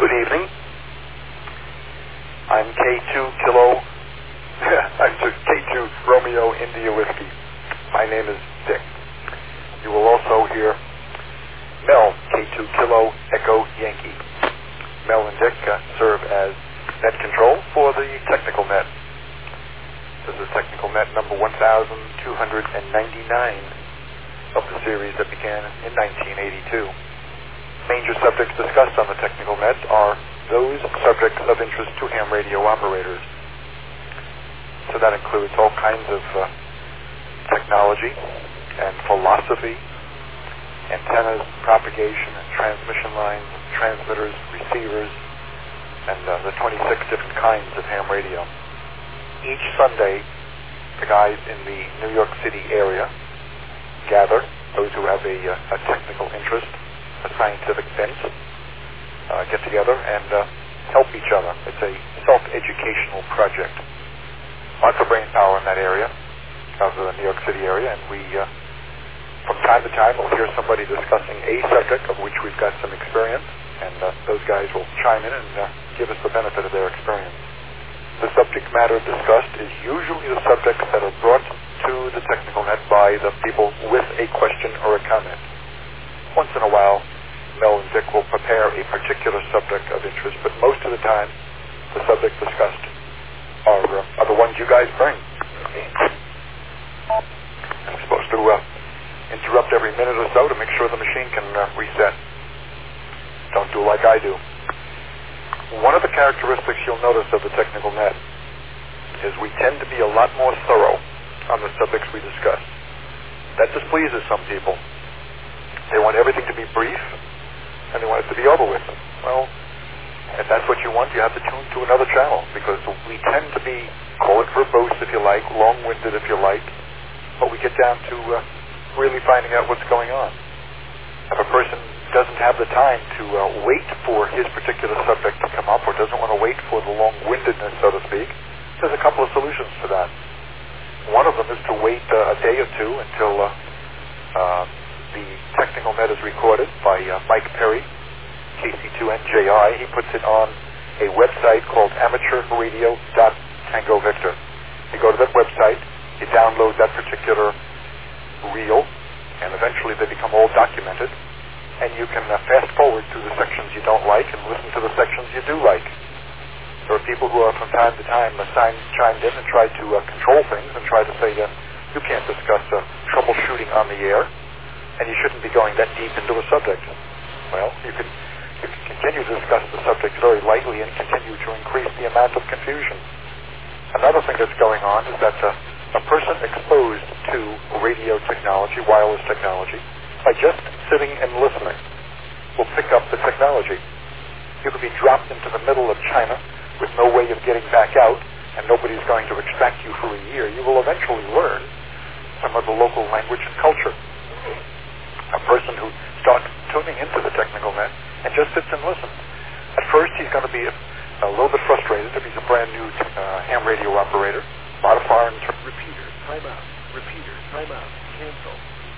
Good evening. I'm K2 Kilo. I'm K2 Romeo India Whiskey. My name is Dick. You will also hear Mel, K2 Kilo Echo Yankee. Mel and Dick serve as net control for the technical net. This is technical net number 1299 of the series that began in 1982. Major subjects discussed on the technical net are those subjects of interest to ham radio operators. So that includes all kinds of technology and philosophy, antennas, propagation, and transmission lines, transmitters, receivers, and the 26 different kinds of ham radio. Each Sunday, the guys in the New York City area gather, those who have a technical interest, a scientific bent, get together and help each other. It's a self-educational project. Lots of brain power in that area, of the New York City area, and we, from time to time, will hear somebody discussing a subject of which we've got some experience, and those guys will chime in and give us the benefit of their experience. The subject matter discussed is usually the subjects that are brought to the technical net by the people with a question or a comment. Once in a while, Mel and Dick will prepare a particular subject of interest, but most of the time, the subjects discussed are the ones you guys bring. I'm supposed to interrupt every minute or so to make sure the machine can reset. Don't do like I do. One of the characteristics you'll notice of the technical net is we tend to be a lot more thorough on the subjects we discuss. That displeases some people. They want everything to be brief, and they want it to be over with. Well, if that's what you want, you have to tune to another channel, because we tend to be, call it verbose if you like, long-winded if you like, but we get down to really finding out what's going on. If a person doesn't have the time to wait for his particular subject to come up, or doesn't want to wait for the long-windedness, so to speak, there's a couple of solutions to that. One of them is to wait a day or two until the technical net is recorded by Mike Perry, KC2NJI. He puts it on a website called amateurradio.Tango Victor. You go to that website, you download that particular reel, and eventually they become all documented, and you can fast forward through the sections you don't like and listen to the sections you do like. There are people who are from time to time chimed in and tried to control things and try to say that you can't discuss troubleshooting on the air, and you shouldn't be going that deep into a subject. Well, you can continue to discuss the subject very lightly and continue to increase the amount of confusion. Another thing that's going on is that a person exposed to radio technology, wireless technology, by just sitting and listening, will pick up the technology. You could be dropped into the middle of China with no way of getting back out, and nobody's going to extract you for a year. You will eventually learn some of the local language and culture. A person who starts tuning into the technical net and just sits and listens. At first, he's going to be a little bit frustrated if he's a brand new ham radio operator. A lot of foreign terms. Repeater, time out. Repeater, time out. Cancel.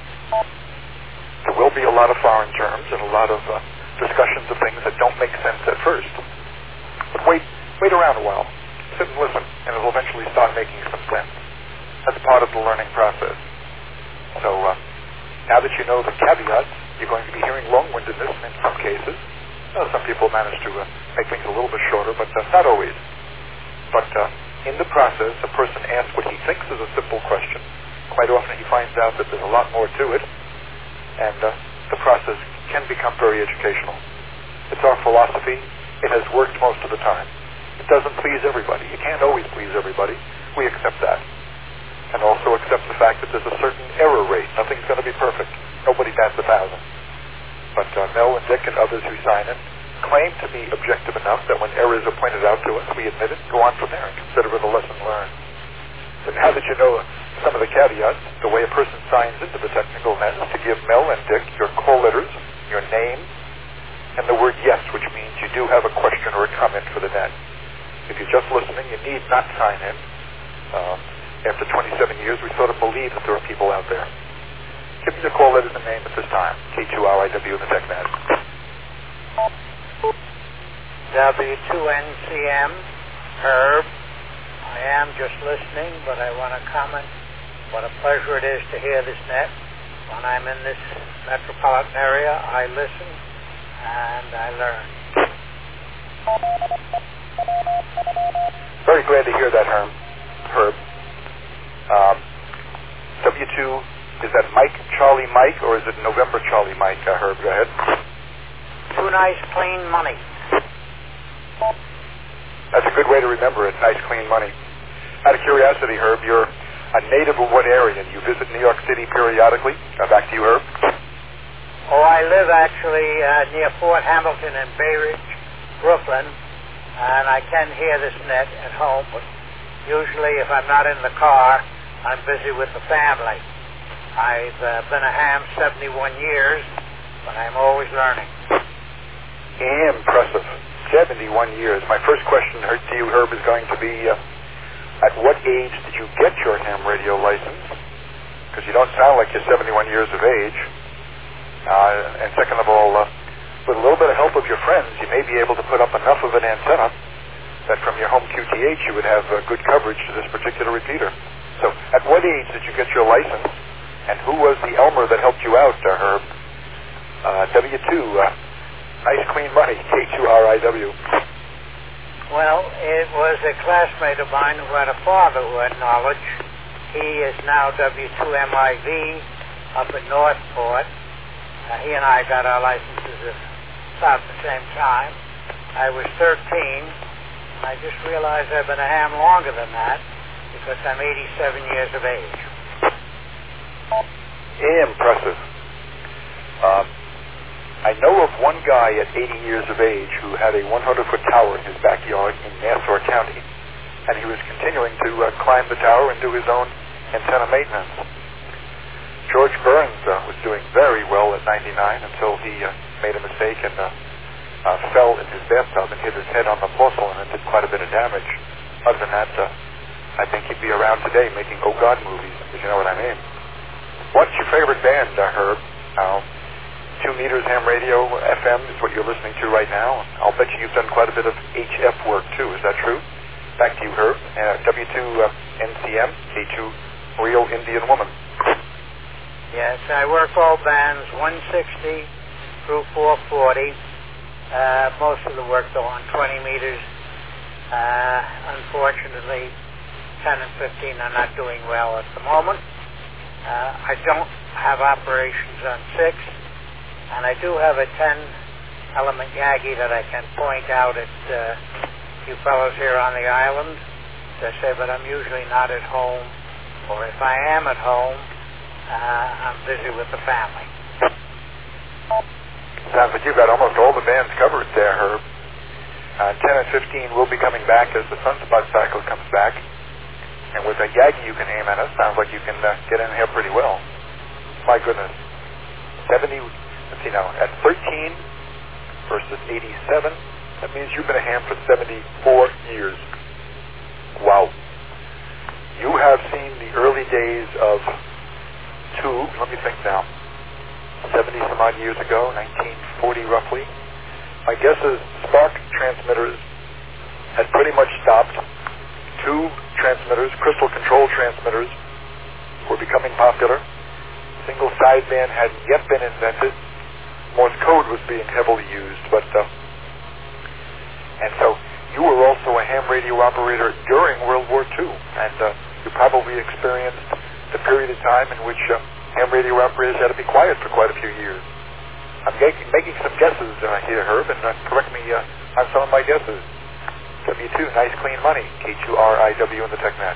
There will be a lot of foreign terms and a lot of discussions of things that don't make sense at first. But wait around a while. Sit and listen, and it'll eventually start making some sense. That's part of the learning process. So, now that you know the caveats, you're going to be hearing long-windedness in some cases. Some people manage to make things a little bit shorter, but not always. But in the process, a person asks what he thinks is a simple question. Quite often he finds out that there's a lot more to it, and the process can become very educational. It's our philosophy. It has worked most of the time. It doesn't please everybody. You can't always please everybody. We accept that. And also accept the fact that there's a certain error rate. Nothing's going to be perfect. Nobody bats 1,000. But Mel and Dick and others who sign in claim to be objective enough that when errors are pointed out to us, we admit it, go on from there and consider it a lesson learned. So now that you know some of the caveats, the way a person signs into the technical net is to give Mel and Dick your call letters, your name, and the word yes, which means you do have a question or a comment for the net. If you're just listening, you need not sign in. After 27 years, we sort of believe that there are people out there. Give me your call letters and name at this time. K2RIW in the TechNet. W2NCM, Herb. I am just listening, but I want to comment what a pleasure it is to hear this net. When I'm in this metropolitan area, I listen and I learn. Very glad to hear that, Herb. W2, is that Mike Charlie Mike, or is it November Charlie Mike? Herb, go ahead. Too nice, clean money. That's a good way to remember it, nice, clean money. Out of curiosity, Herb, you're a native of what area? You visit New York City periodically? Back to you, Herb. Oh, I live actually near Fort Hamilton in Bay Ridge, Brooklyn, and I can hear this net at home, but usually if I'm not in the car, I'm busy with the family. I've been a ham 71 years, but I'm always learning. Impressive. 71 years. My first question to you, Herb, is going to be, at what age did you get your ham radio license? Because you don't sound like you're 71 years of age. And second of all, with a little bit of help of your friends, you may be able to put up enough of an antenna that from your home QTH you would have good coverage to this particular repeater. So at what age did you get your license? And who was the Elmer that helped you out, Herb? W2, nice clean money, K2RIW. Well, it was a classmate of mine who had a father who had knowledge. He is now W2MIV up in Northport. He and I got our licenses at about the same time. I was 13. I just realized I've been a ham longer than that because I'm 87 years of age. Impressive. I know of one guy at 80 years of age who had a 100-foot tower in his backyard in Nassau County, and he was continuing to climb the tower and do his own antenna maintenance. George Burns was doing very well at 99 until he made a mistake and fell in his bathtub and hit his head on the porcelain and did quite a bit of damage. Other than that, I think he'd be around today making Oh God movies, if you know what I mean. What's your favorite band, Herb? 2 meters ham radio, FM is what you're listening to right now. I'll bet you've done quite a bit of HF work too, is that true? Back to you, Herb. W2NCM, K2 Real Indian Woman. Yes, I work all bands 160 through 440. Most of the work though on 20 meters. Unfortunately, 10 and 15 are not doing well at the moment. I don't have operations on 6, and I do have a 10-element Yagi that I can point out at you fellows here on the island. As I say, but I'm usually not at home, or if I am at home, I'm busy with the family. Sounds like you've got almost all the bands covered there, Herb. 10 and 15 will be coming back as the Sunspot cycle comes back. And with a Yagi you can aim at us, sounds like you can get in here pretty well. My goodness. 70, let's see now, at 13 versus 87, that means you've been a ham for 74 years. Wow. You have seen the early days of tube, let me think now, 70 some odd years ago, 1940 roughly. My guess is spark transmitters had pretty much stopped. Tube transmitters, crystal control transmitters, were becoming popular. Single sideband hadn't yet been invented. Morse code was being heavily used, but and so you were also a ham radio operator during World War II, and you probably experienced the period of time in which ham radio operators had to be quiet for quite a few years. I'm making some guesses here, Herb, and correct me on some of my guesses. W2, nice clean money, K2RIW in the TechNet.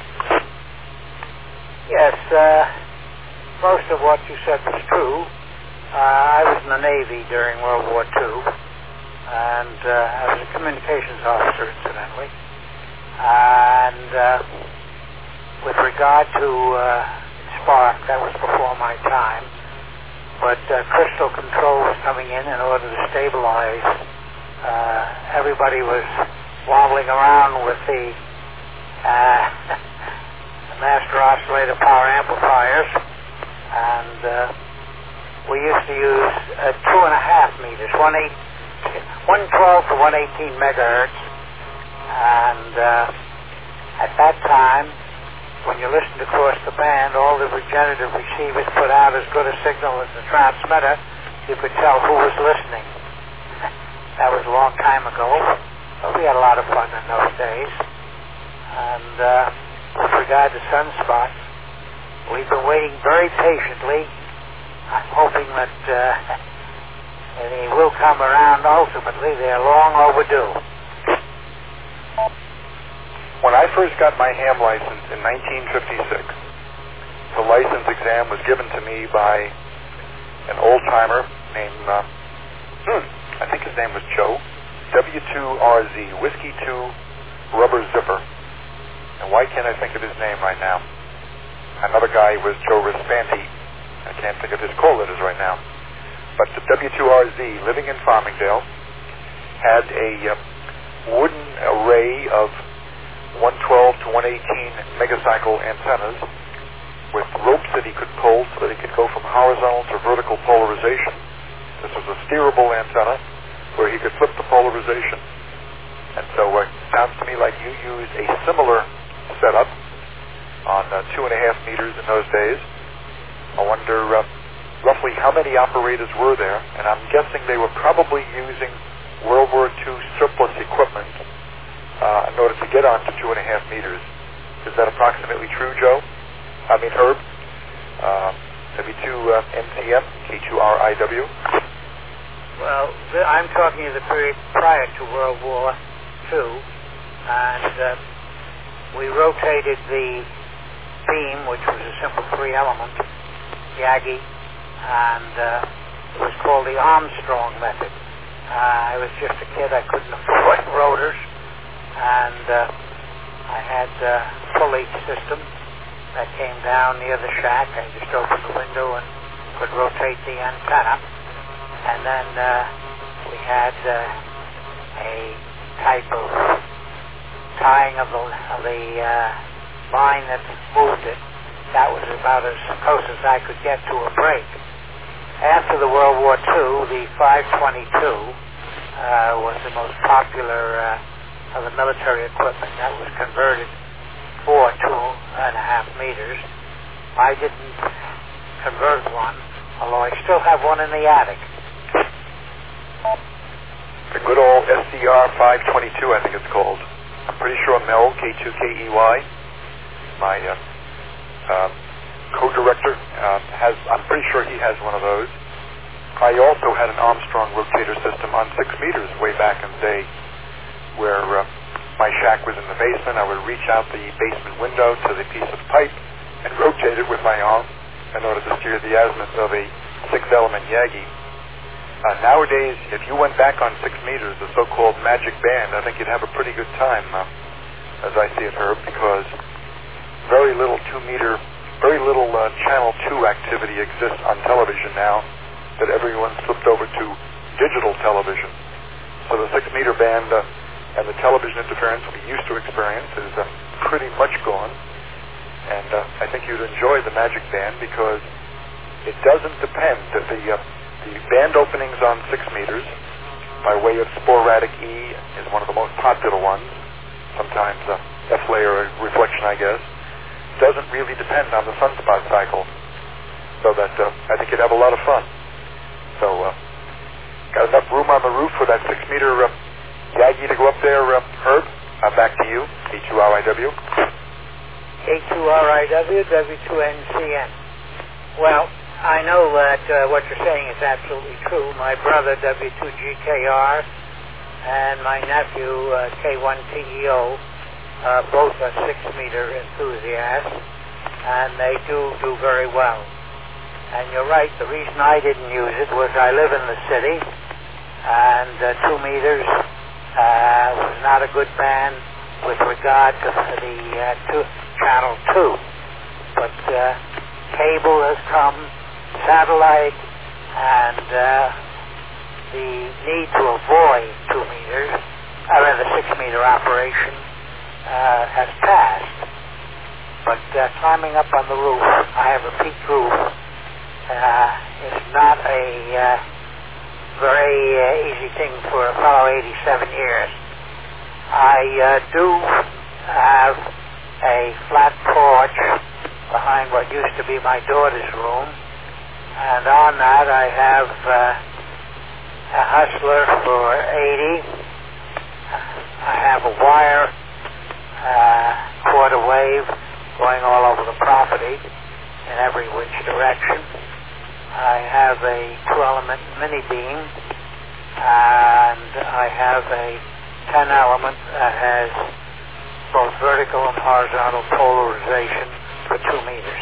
Yes, most of what you said was true. I was in the Navy during World War II, and I was a communications officer, incidentally. And with regard to Spark, that was before my time, but crystal control was coming in order to stabilize. Everybody was wobbling around with the master oscillator power amplifiers, and we used to use 2.5 meters, 1/8 112 to 118 megahertz. And at that time, when you listened across the band, all the regenerative receivers put out as good a signal as the transmitter. You could tell who was listening. That was a long time ago, but we had a lot of fun in those days. And with regard to sunspots, we've been waiting very patiently. I'm hoping that they will come around ultimately. They're long overdue. When I first got my ham license in 1956, the license exam was given to me by an old-timer named, I think his name was Joe, W2RZ, Whiskey 2 Rubber Zipper. And why can't I think of his name right now? Another guy was Joe Rispanti. I can't think of his call letters right now. But the W2RZ, living in Farmingdale, had a wooden array of 112 to 118 megacycle antennas with ropes that he could pull so that he could go from horizontal to vertical polarization. This was a steerable antenna where he could flip the polarization. And so it sounds to me like you used a similar setup on 2.5 meters in those days. I wonder roughly how many operators were there, and I'm guessing they were probably using World War II surplus equipment in order to get onto 2.5 meters. Is that approximately true, Joe? I mean, Herb? W2MCM, K2RIW? Well, I'm talking of the period prior to World War II, and we rotated the beam, which was a simple 3-element, Yagi, and it was called the Armstrong method. I was just a kid. I couldn't afford rotors, and I had a pulley system that came down near the shack. I just opened the window and could rotate the antenna. And then we had a type of tying of the line that moved it. That was about as close as I could get to a break. After the World War II, the 522 was the most popular of the military equipment. That was converted for 2.5 meters. I didn't convert one, although I still have one in the attic. The good old SDR 522, I think it's called. I'm pretty sure Mel, K2KEY, my co-director, I'm pretty sure he has one of those. I also had an Armstrong rotator system on 6 meters way back in the day, where my shack was in the basement. I would reach out the basement window to the piece of pipe and rotate it with my arm in order to steer the azimuth of a 6-element Yagi. Nowadays, if you went back on 6 meters, the so-called magic band, I think you'd have a pretty good time, as I see it, Herb, because very little channel 2 activity exists on television now, that everyone's flipped over to digital television. So the 6-meter band and the television interference we used to experience is pretty much gone. And I think you'd enjoy the magic band because it doesn't depend. The band openings on 6 meters, by way of sporadic E, is one of the most popular ones. Sometimes F-layer reflection, I guess. Doesn't really depend on the sunspot cycle. So that I think you'd have a lot of fun. So, got enough room on the roof for that 6-meter Yagi to go up there, Herb? Back to you, K2RIW. K2RIW, W2NCN. Well, I know that what you're saying is absolutely true. My brother, W2GKR, and my nephew, K1TEO, both are 6-meter enthusiasts, and they do very well. And you're right, the reason I didn't use it was I live in the city, and 2 meters was not a good band with regard to the channel 2. But cable has come, satellite, and the need to avoid 2 meters, or rather 6-meter operation, has passed. But climbing up on the roof, I have a peaked roof, is not a very easy thing for a fellow 87 years. I do have a flat porch behind what used to be my daughter's room, and on that I have a Hustler for 80. I have a wire quarter wave going all over the property in every which direction. I have a 2-element mini beam, and I have a 10-element that has both vertical and horizontal polarization for 2 meters.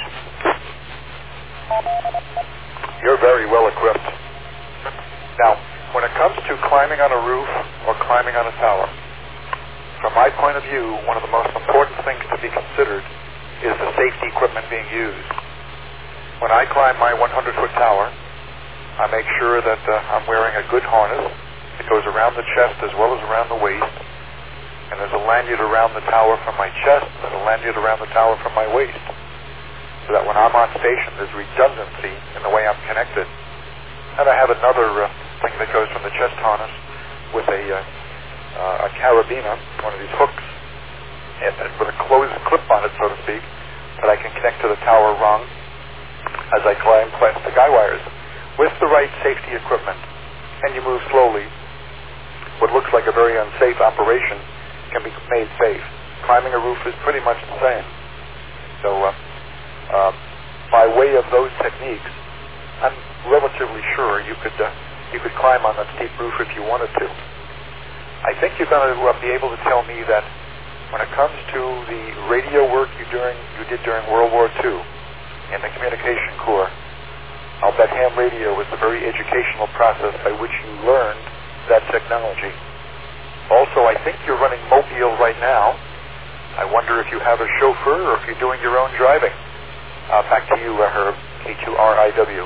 You're very well equipped. Now, when it comes to climbing on a roof or climbing on a tower, from my point of view, one of the most important things to be considered is the safety equipment being used. When I climb my 100-foot tower, I make sure that I'm wearing a good harness. It goes around the chest as well as around the waist. And there's a lanyard around the tower from my chest and a lanyard around the tower from my waist. So that when I'm on station, there's redundancy in the way I'm connected. And I have another thing that goes from the chest harness with a carabiner, one of these hooks, and with a closed clip on it, so to speak, that I can connect to the tower rung as I climb past the guy wires. With the right safety equipment, and you move slowly, what looks like a very unsafe operation can be made safe. Climbing a roof is pretty much the same. So, by way of those techniques, I'm relatively sure you could climb on that steep roof if you wanted to. I think you're going to be able to tell me that when it comes to the radio work you did during World War II in the Communication Corps, I'll bet ham radio was the very educational process by which you learned that technology. Also, I think you're running Mobile right now. I wonder if you have a chauffeur or if you're doing your own driving. Back to you, Herb, K2RIW.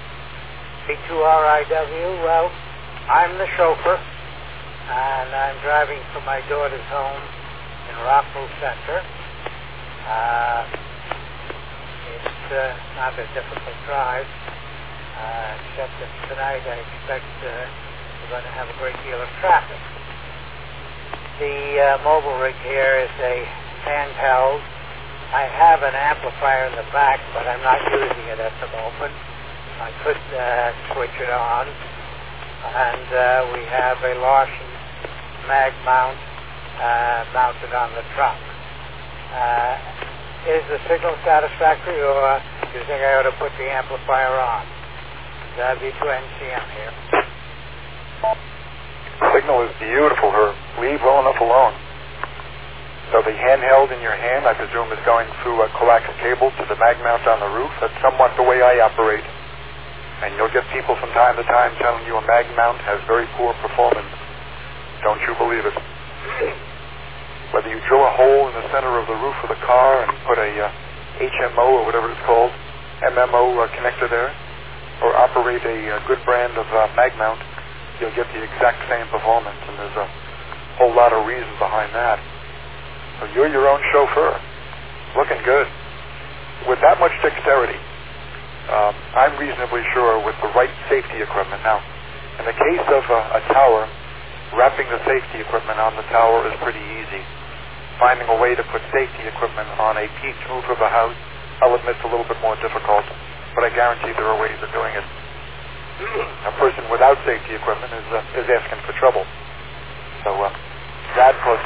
K2RIW, well, I'm the chauffeur, and I'm driving from my daughter's home in Rockville Center. It's not a difficult drive, except that tonight I expect we're going to have a great deal of traffic. The mobile rig here is a handheld. I have an amplifier in the back, but I'm not using it at the moment. I could switch it on. And we have a Larson mag mount mounted on the truck. Is the signal satisfactory, or do you think I ought to put the amplifier on? W2NCM here. Signal is beautiful, Herb. Leave well enough alone. So the handheld in your hand, I presume, is going through a coax cable to the mag mount on the roof. That's somewhat the way I operate. And you'll get people from time to time telling you a mag mount has very poor performance. Don't you believe it? Whether you drill a hole in the center of the roof of the car and put a HMO or whatever it's called, MMO connector there, or operate a good brand of mag mount, you'll get the exact same performance. And there's a whole lot of reason behind that. So you're your own chauffeur. Looking good. With that much dexterity, I'm reasonably sure with the right safety equipment. Now, in the case of a tower, wrapping the safety equipment on the tower is pretty easy. Finding a way to put safety equipment on a peaked roof of a house, I'll admit it's a little bit more difficult, but I guarantee there are ways of doing it. A person without safety equipment is asking for trouble. So that plus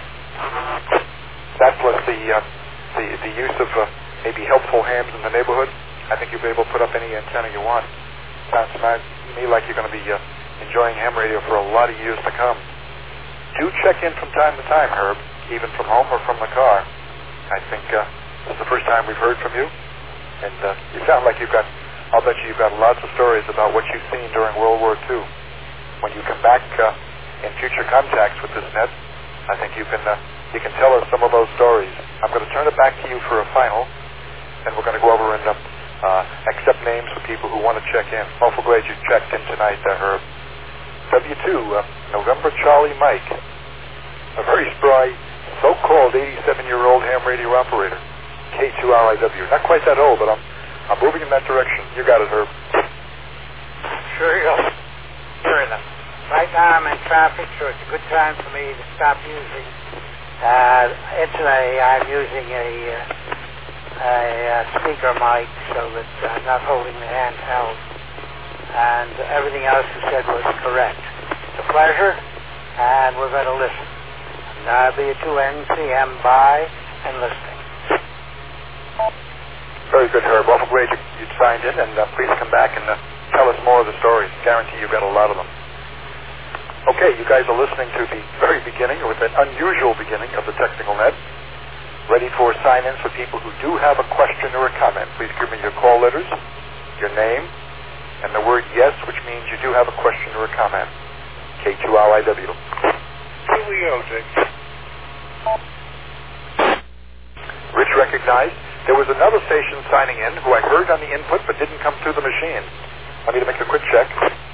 the use of maybe helpful hams in the neighborhood, I think you'll be able to put up any antenna you want. Sounds to me like you're going to be enjoying ham radio for a lot of years to come. Do check in from time to time, Herb, even from home or from the car. I think this is the first time we've heard from you, and you sound like I'll bet you've got lots of stories about what you've seen during World War II. When you come back in future contacts with this net, I think you can tell us some of those stories. I'm going to turn it back to you for a final, and we're going to go over and accept names for people who want to check in. Awful glad you checked in tonight, Herb. W2, November Charlie Mike, a very spry, so-called 87-year-old ham radio operator, K2RIW. Not quite that old, but I'm moving in that direction. You got it, Herb. Sure you go. Sure enough. Right now I'm in traffic, so it's a good time for me to stop using. Incidentally, I'm using a speaker mic so that I'm not holding the handheld. And everything else you said was correct. It's a pleasure, and we're going to listen. And W2NCM by and listening. Very good, Herb. Awful great you signed in, and please come back and tell us more of the stories. Guarantee you've got a lot of them. Okay, you guys are listening to the very beginning, or an unusual beginning of the Technical Net. Ready for sign-ins for people who do have a question or a comment. Please give me your call letters, your name, and the word yes, which means you do have a question or a comment. K2RIW. Here we go, Jake. Rich recognized. There was another station signing in who I heard on the input but didn't come through the machine. I need to make a quick check.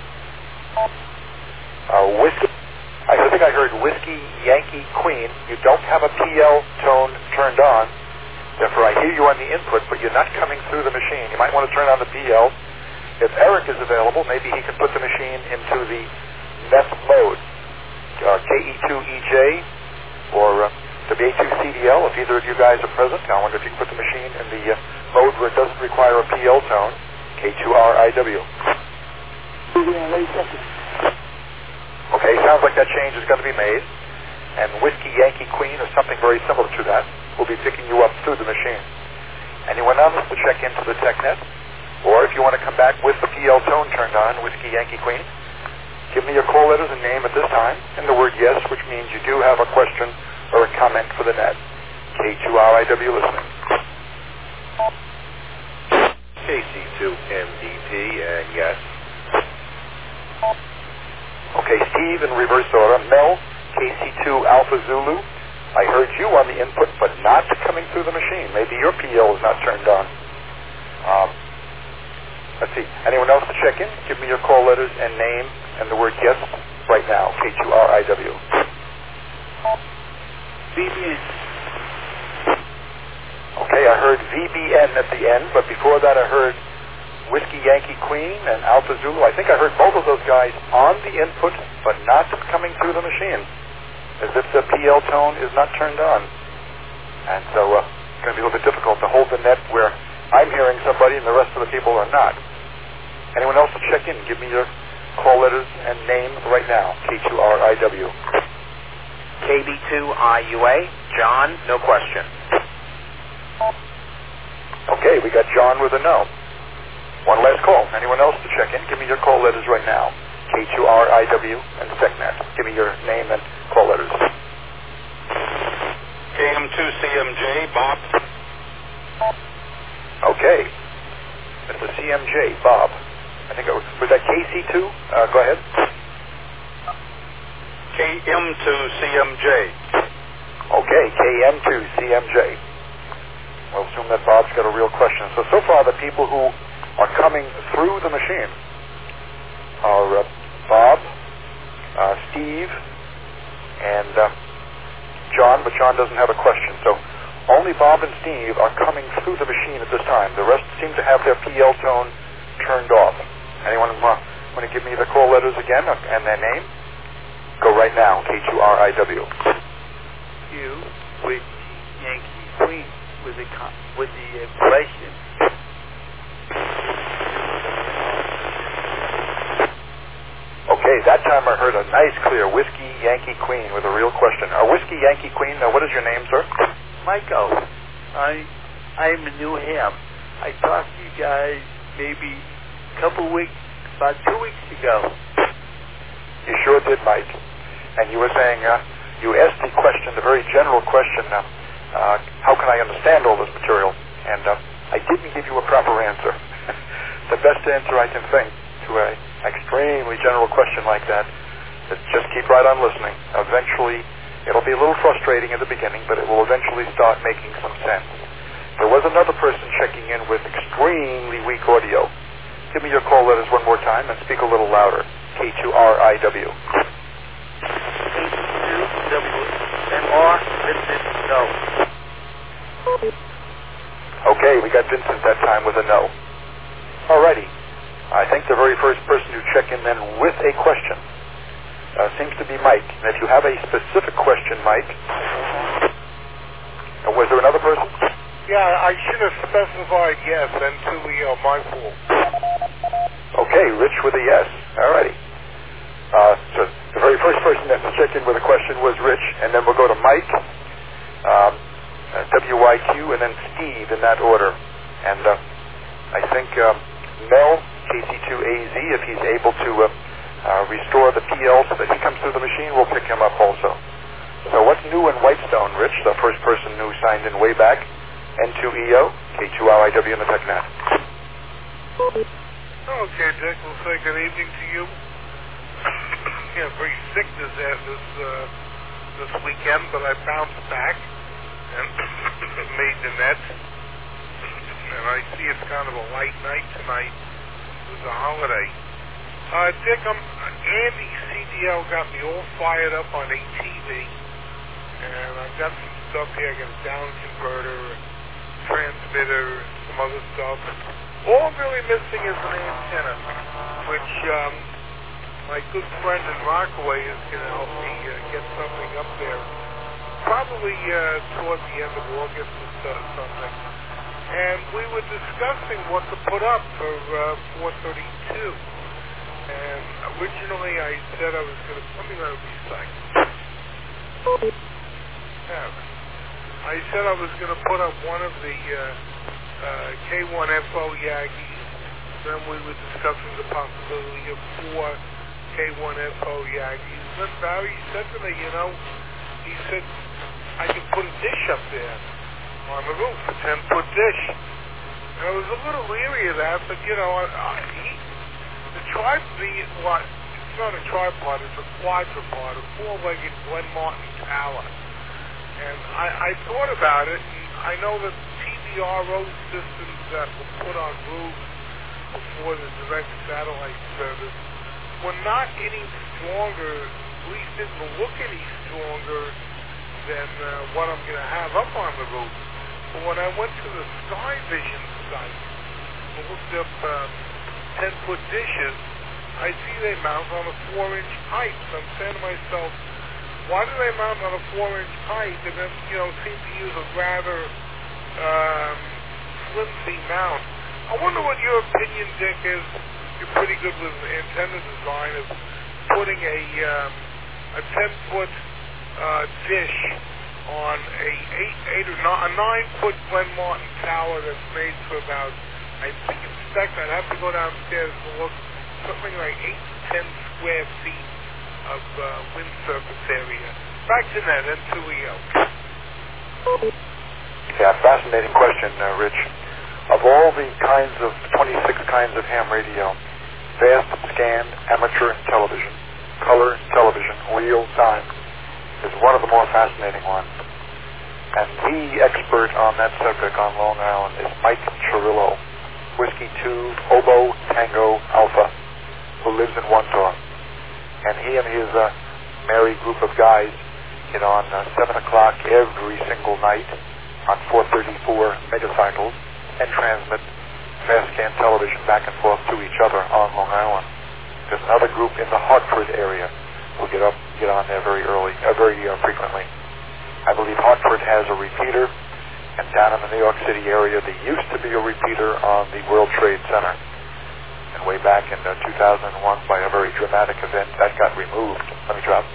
Whiskey. I think I heard Whiskey Yankee Queen. You don't have a PL tone turned on. Therefore, I hear you on the input, but you're not coming through the machine. You might want to turn on the PL. If Eric is available, maybe he can put the machine into the net mode. KE2EJ or WA2CDL. If either of you guys are present, I wonder if you can put the machine in the mode where it doesn't require a PL tone. K2RIW. Okay, sounds like that change is going to be made. And Whiskey Yankee Queen or something very similar to that will be picking you up through the machine. Anyone else to check into the TechNet? Or if you want to come back with the PL tone turned on, Whiskey Yankee Queen, give me your call letters and name at this time, and the word yes, which means you do have a question or a comment for the net. K2RIW listening. KC2MDP and yes. Okay, Steve in reverse order. Mel, KC2 Alpha Zulu. I heard you on the input, but not coming through the machine. Maybe your PL is not turned on. Let's see. Anyone else to check in? Give me your call letters and name and the word yes right now. K2RIW. VBN. Okay, I heard VBN at the end, but before that I heard Whiskey Yankee Queen and Alpha Zulu. I think I heard both of those guys on the input, but not coming through the machine, as if the PL tone is not turned on. And so it's going to be a little bit difficult to hold the net where I'm hearing somebody and the rest of the people are not. Anyone else to check in? Give me your call letters and name right now. K2RIW. KB2IUA. John, no question. Okay, we got John with a no. One last call. Anyone else to check in? Give me your call letters right now. K2RIW and TechNet. Give me your name and call letters. KM2CMJ, Bob. Okay. It's the CMJ, Bob. I think it was that KC2? Go ahead. KM2CMJ. Okay, KM2CMJ. We'll assume that Bob's got a real question. So far the people who are coming through the machine are Bob, Steve, and John, but John doesn't have a question. So only Bob and Steve are coming through the machine at this time. The rest seem to have their PL tone turned off. Anyone want to give me the call letters again and their name? Go right now, K2RIW. You with Yankee Queen with the question. Okay, that time I heard a nice, clear Whiskey Yankee Queen with a real question. Whiskey Yankee Queen, what is your name, sir? Michael, I'm in New Ham. I talked to you guys maybe about 2 weeks ago. You sure did, Mike. And you were saying, you asked the question, the very general question, how can I understand all this material? And I didn't give you a proper answer. The best answer I can think to an extremely general question like that is just keep right on listening. Eventually, it'll be a little frustrating in the beginning, but it will eventually start making some sense. There was another person checking in with extremely weak audio. Give me your call letters one more time and speak a little louder. K2RIW. K2WMR, Vincent, no. Okay, we got Vincent that time with a no. Alrighty. I think the very first person who checked in then with a question seems to be Mike. And if you have a specific question, Mike, was there another person? Yeah, I should have specified yes, N2EO, my fault. Okay, Rich with a yes. All righty. So the very first person that checked in with a question was Rich, and then we'll go to Mike, WYQ, and then Steve in that order. And I think Mel, KC2AZ, if he's able to restore the PL so that he comes through the machine, we'll pick him up also. So what's new in Whitestone, Rich, the first person who signed in way back? N2EO, K2RIW in the TechNet. Okay, Dick, we'll say good evening to you. Yeah, very sick this weekend, but I bounced back and made the net. And I see it's kind of a light night tonight. It was a holiday. Dick, Andy CDL got me all fired up on ATV, and I've got some stuff here. I got a down converter, a transmitter, some other stuff. All I'm really missing is an antenna, which my good friend in Rockaway is going to help me get something up there, probably toward the end of August or something. And we were discussing what to put up for 432. And originally I said I was going to, let me recite. I said I was going to put up one of the K1FO Yagis. Then we were discussing the possibility of 4 K1FO Yagis. Then Barry said to me, he said, I can put a dish up there on the roof, a 10-foot dish. And I was a little leery of that, but, the tripod, it's not a tripod, it's a quadrupod, a 4-legged Glen Martin tower. And I thought about it, and I know that TVRO systems that were put on roofs before the direct satellite service were not any stronger, at least didn't look any stronger than what I'm going to have up on the roof. But when I went to the Sky Vision site and looked up 10-foot dishes, I see they mount on a 4-inch pipe. So I'm saying to myself, why do they mount on a 4-inch pipe and then, seem to use a rather flimsy mount? I wonder what your opinion, Dick, is. You're pretty good with antenna design of putting a 10-foot dish on a 9-foot Glen Martin tower that's made for about, I suspect I'd have to go downstairs to look, something like 8 to 10 square feet of wind surface area. Back to that, N2EO. Yeah, fascinating question, Rich. Of all the 26 kinds of ham radio, fast, scan, amateur, and television, color, television, real time, is one of the more fascinating ones. And the expert on that subject on Long Island is Mike Chirillo, Whiskey 2, Obo, Tango, Alpha, who lives in Wantagh. And he and his merry group of guys get on 7 o'clock every single night on 434 megacycles and transmit fast scan television back and forth to each other on Long Island. There's another group in the Hartford area who get on there very frequently. I believe Hartford has a repeater, and down in the New York City area there used to be a repeater on the World Trade Center. And way back in 2001, by a very dramatic event, that got removed. Let me drop.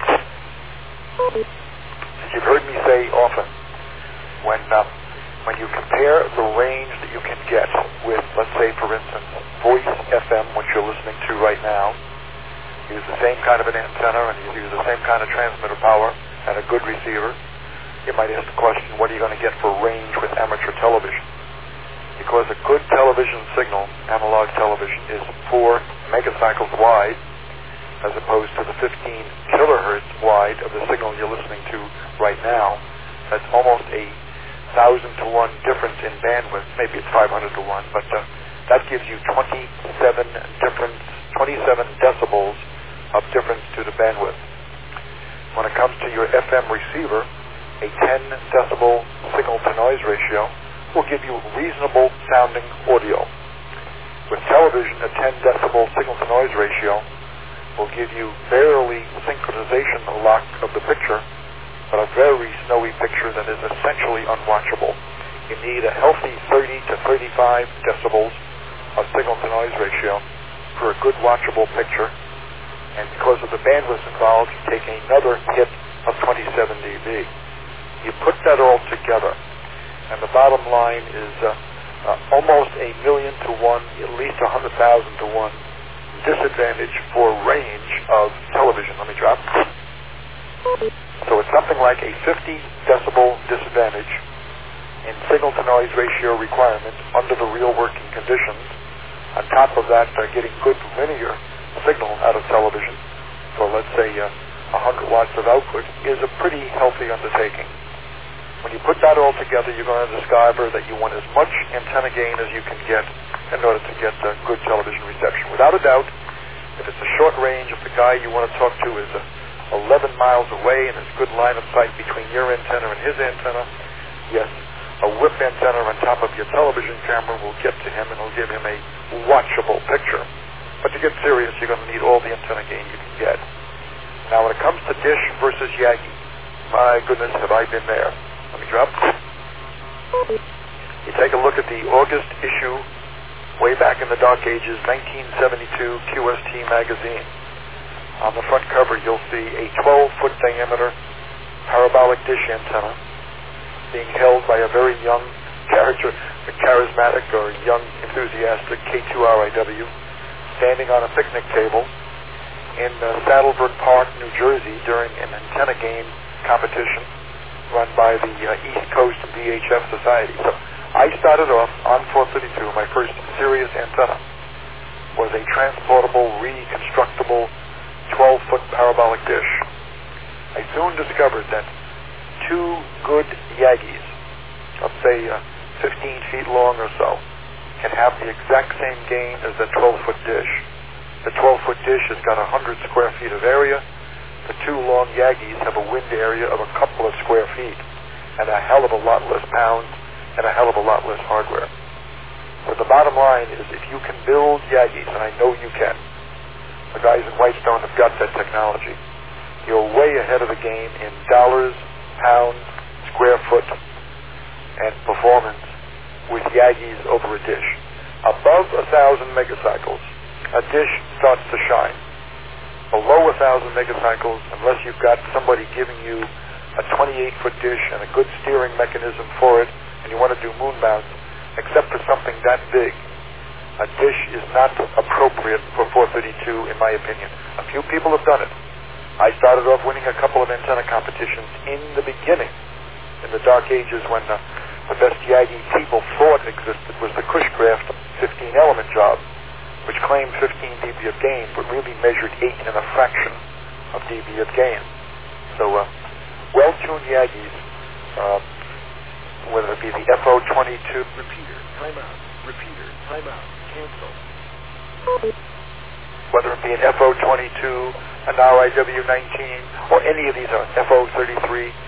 As you've heard me say often, when you compare the range that you can get with, let's say, for instance, Voice FM, which you're listening to right now, use the same kind of an antenna and you use the same kind of transmitter power and a good receiver, you might ask the question, what are you going to get for range with amateur television? Because a good television signal, analog television, is 4 megacycles wide as opposed to the 15 kilohertz wide of the signal you're listening to right now. That's almost a 1,000 to 1 difference in bandwidth. Maybe it's 500 to 1, but that gives you 27 decibels of difference to the bandwidth. When it comes to your FM receiver, a 10 decibel signal to noise ratio will give you reasonable sounding audio. With television, a 10 decibel signal to noise ratio will give you barely synchronization lock of the picture, but a very snowy picture that is essentially unwatchable. You need a healthy 30 to 35 decibels of signal-to-noise ratio for a good watchable picture, and because of the bandwidth involved, you take another hit of 27 dB. You put that all together, and the bottom line is almost 1,000,000 to 1, at least 100,000 to 1 disadvantage for range of television. Let me drop. So it's something like a 50 decibel disadvantage in signal-to-noise ratio requirement under the real working conditions. On top of that, getting good linear signal out of television for, let's say, 100 watts of output is a pretty healthy undertaking. When you put that all together, you're going to discover that you want as much antenna gain as you can get in order to get good television reception. Without a doubt, if it's a short range, if the guy you want to talk to is 11 miles away and there's good line of sight between your antenna and his antenna, yes, a whip antenna on top of your television camera will get to him and will give him a watchable picture. But to get serious, you're going to need all the antenna gain you can get. Now, when it comes to dish versus Yagi, my goodness, have I been there. Let me drop. You take a look at the August issue, way back in the dark ages, 1972 QST magazine. On the front cover, you'll see a 12-foot diameter parabolic dish antenna being held by a very young charismatic or young enthusiastic K2RIW, standing on a picnic table in Saddlebrook Park, New Jersey, during an antenna game competition run by the East Coast VHF Society. So I started off on 432. My first serious antenna was a transportable, reconstructable 12-foot parabolic dish. I soon discovered that two good Yagis, let's say 15 feet long or so, can have the exact same gain as the 12-foot dish. The 12-foot dish has got 100 square feet of area. The two long Yagis have a wind area of a couple of square feet and a hell of a lot less pounds and a hell of a lot less hardware. So the bottom line is, if you can build Yagis, and I know you can, the guys in Whitestone have got that technology, you're way ahead of the game in dollars, pounds, square foot, and performance with Yagis over a dish. Above 1,000 megacycles, a dish starts to shine. Below 1,000 megacycles, unless you've got somebody giving you a 28-foot dish and a good steering mechanism for it, and you want to do moon mounts, except for something that big, a dish is not appropriate for 432, in my opinion. A few people have done it. I started off winning a couple of antenna competitions in the beginning, in the dark ages when the best Yagi people thought existed was the Cushcraft 15-element job, which claimed 15 dB of gain, but really measured 8 and a fraction of dB of gain. So, well-tuned Yagis, whether it be the FO22... Repeater, timeout, repeater, timeout, cancel. Whether it be an FO22, an RIW19, or any of these are FO33.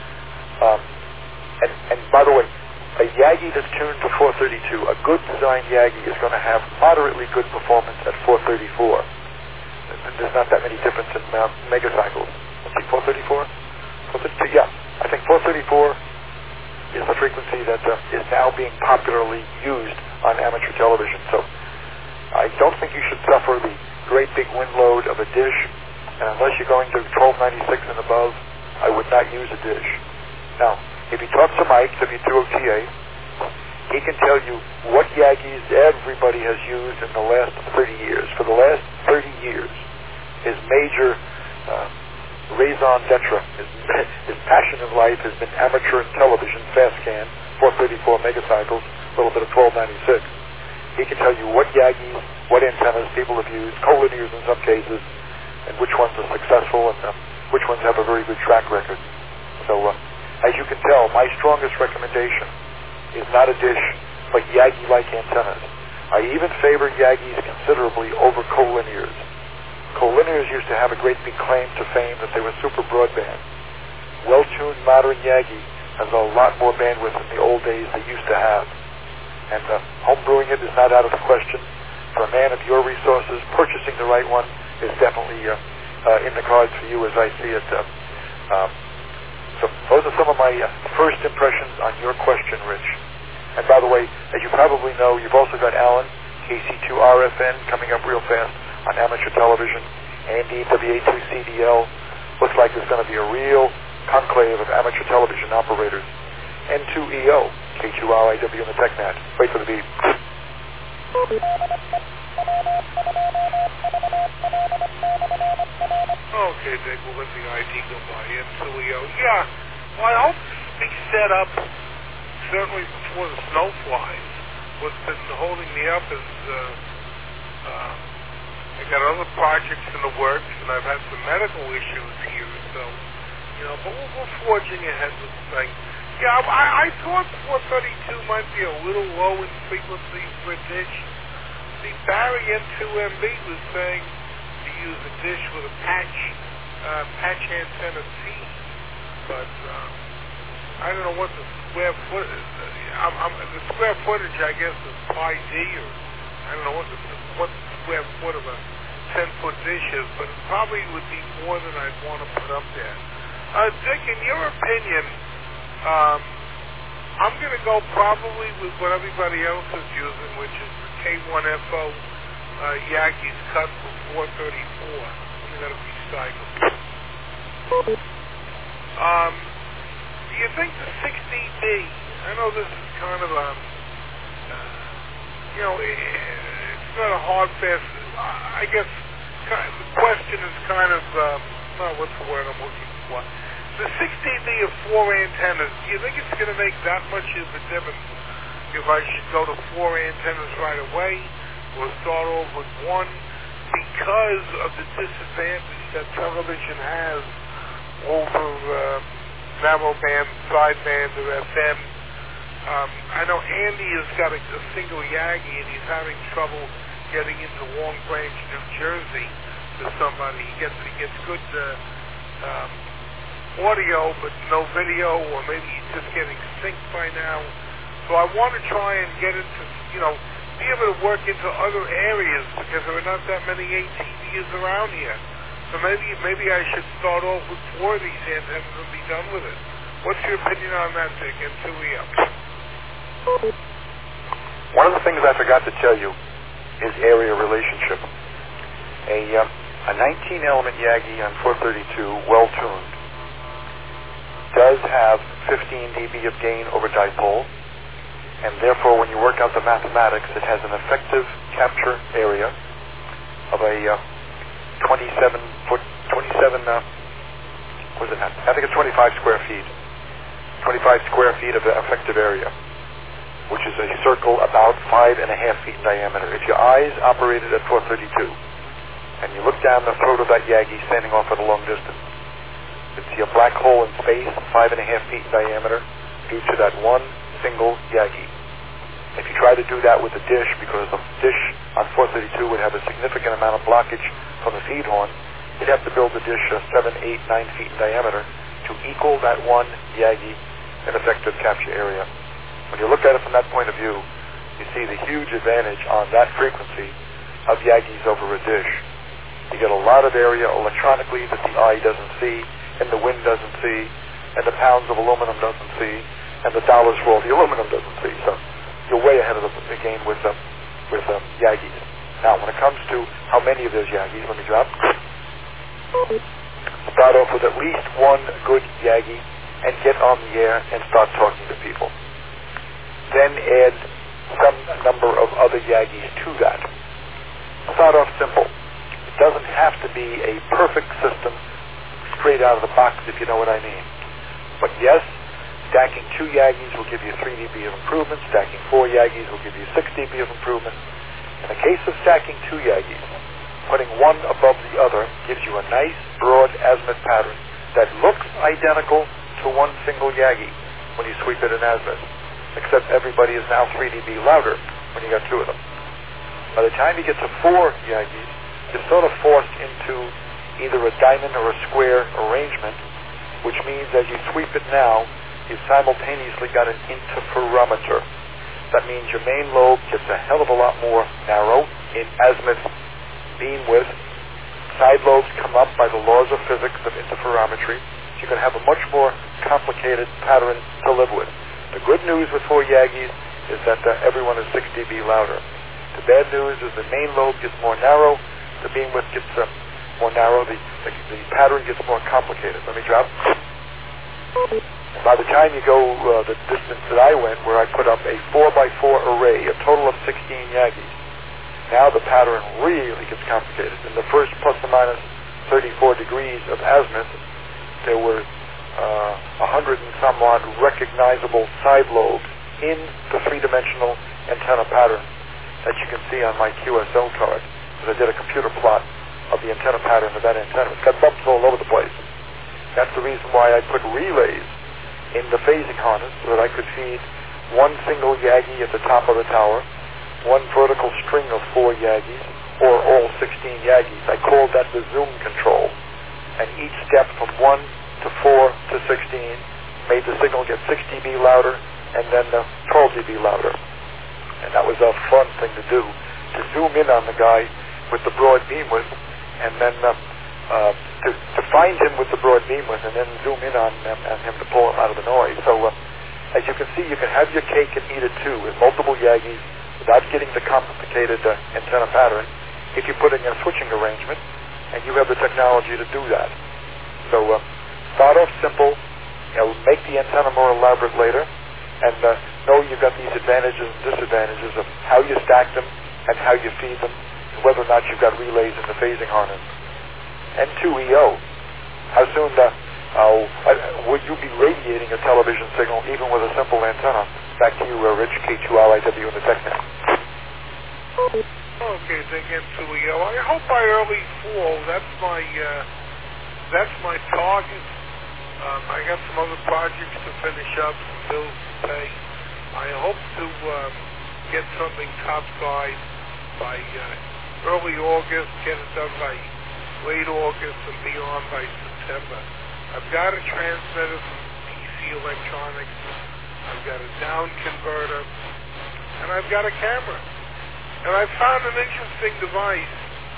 And by the way, a Yagi that's tuned to 432, a good designed Yagi is going to have moderately good performance at 434. There's not that many difference in megacycles. Let's see, 434? 432, yeah. I think 434 is the frequency that is now being popularly used on amateur television. So I don't think you should suffer the great big wind load of a dish, and unless you're going to 1296 and above, I would not use a dish. Now, if you talk to Mike, W2OTA, he can tell you what Yagis everybody has used in the last 30 years. For the last 30 years, his major raison d'etre, his passion in life has been amateur television, fast scan, 434 megacycles, a little bit of 1296. He can tell you what Yagis, what antennas people have used, collinears in some cases, and which ones are successful and which ones have a very good track record. So, as you can tell, my strongest recommendation is not a dish, but Yagi-like antennas. I even favor Yagis considerably over collinears. Collinears used to have a great big claim to fame that they were super broadband. Well-tuned modern Yagi has a lot more bandwidth than the old days they used to have. And homebrewing it is not out of the question. For a man of your resources, purchasing the right one is definitely in the cards for you as I see it. So those are some of my first impressions on your question, Rich. And by the way, as you probably know, you've also got Alan, KC2RFN, coming up real fast on amateur television, Andy, WA2CDL. Looks like there's going to be a real conclave of amateur television operators. N2EO, K2RIW in the TechNet. Wait for the beep. Okay, Dick, we'll let the ID go by. N2EO. Yeah, well, I hope this will be set up certainly before the snow flies. What's been holding me up is I got other projects in the works, and I've had some medical issues here, so, but we're forging ahead with the thing. Yeah, I thought 432 might be a little low in frequency for a dish. See, Barry N2MB was saying to use a dish with a patch antenna C, but I don't know what the square foot is. The square footage, I guess, is pi d, or I don't know what the square foot of a 10-foot dish is, but it probably would be more than I'd want to put up there. Dick, in your opinion, I'm going to go probably with what everybody else is using, which is the K1FO Yankees cut for 434. I'm going to recycle. Do you think the 6dB, I know this is kind of it's not a hard fast, I guess the question is kind of, what's the word I'm looking for? The 6dB of 4 antennas, do you think it's going to make that much of a difference if I should go to 4 antennas right away or start off with 1 because of the disadvantage that television has over narrowband, sideband, or FM? I know Andy has got a single Yagi and he's having trouble getting into Long Branch, New Jersey to somebody. He gets good audio but no video, or maybe he's just getting synced by now. So I want to try and get into, be able to work into other areas because there are not that many ATVs around here. So maybe I should start off with 4 of these antennas and be done with it. What's your opinion on that, Dick? And 2EO. One of the things I forgot to tell you is area relationship. A 19-element Yagi on 432, well-tuned, does have 15 dB of gain over dipole, and therefore when you work out the mathematics, it has an effective capture area of a 27, what is it? I think it's 25 square feet. 25 square feet of effective area, which is a circle about 5.5 feet in diameter. If your eyes operated at 432, and you look down the throat of that Yagi standing off at a long distance, you'd see a black hole in space, 5.5 feet in diameter, due to that one single Yagi. If you try to do that with the dish, because the dish on 432 would have a significant amount of blockage from the feed horn, you'd have to build the dish 7, 8, 9 feet in diameter to equal that one Yagi in effective capture area. When you look at it from that point of view, you see the huge advantage on that frequency of Yagis over a dish. You get a lot of area electronically that the eye doesn't see, and the wind doesn't see, and the pounds of aluminum doesn't see, and the dollars for all the aluminum doesn't see. So you're way ahead of the game with Yagis. Now, when it comes to how many of those Yagis, let me drop. Start off with at least one good Yagi and get on the air and start talking to people. Then add some number of other Yagis to that. Start off simple. It doesn't have to be a perfect system straight out of the box, if you know what I mean. But yes, stacking 2 Yagis will give you 3 dB of improvement. Stacking 4 Yagis will give you 6 dB of improvement. In the case of stacking 2 Yagis, putting one above the other gives you a nice, broad azimuth pattern that looks identical to one single Yagi when you sweep it in azimuth, except everybody is now 3 dB louder when you got 2 of them. By the time you get to 4 Yagis, you're sort of forced into either a diamond or a square arrangement, which means as you sweep it now, you've simultaneously got an interferometer. That means your main lobe gets a hell of a lot more narrow in azimuth beam width, side lobes come up by the laws of physics of interferometry. So you can have a much more complicated pattern to live with. The good news with 4 Yagis is that everyone is 6 dB louder. The bad news is the main lobe gets more narrow, the beam width gets more narrow, the pattern gets more complicated. Let me drop. By the time you go the distance that I went, where I put up a 4x4 array, a total of 16 Yagis, now the pattern really gets complicated. In the first plus or minus 34 degrees of azimuth, there were 100 and some odd recognizable side lobes in the 3-dimensional antenna pattern that you can see on my QSL card. Because I did a computer plot of the antenna pattern of that antenna. It's got bumps all over the place. That's the reason why I put relays in the phasing harness so that I could feed one single Yagi at the top of the tower, one vertical string of 4 Yagis, or all 16 Yagis. I called that the zoom control. And each step from 1 to 4 to 16 made the signal get 6 dB louder and then 12 dB louder. And that was a fun thing to do, to zoom in on the guy with the broad beam width and then to find him with the broad beam width and then zoom in on him to pull him out of the noise. So as you can see, you can have your cake and eat it too with multiple Yagis without getting the complicated antenna pattern if you put in a switching arrangement and you have the technology to do that. So start off simple, make the antenna more elaborate later, and know you've got these advantages and disadvantages of how you stack them and how you feed them, and whether or not you've got relays in the phasing harness. N2EO, how soon would you be radiating a television signal even with a simple antenna? Back to you, Rich, K2RIW in the TechNet. Okay, thank N2EO. I hope by early fall, that's my target. I got some other projects to finish up, some bills to pay. I hope to get something topside by early August, get it done by late August and beyond by September. I've got a transmitter from DC Electronics, I've got a down converter, and I've got a camera. And I found an interesting device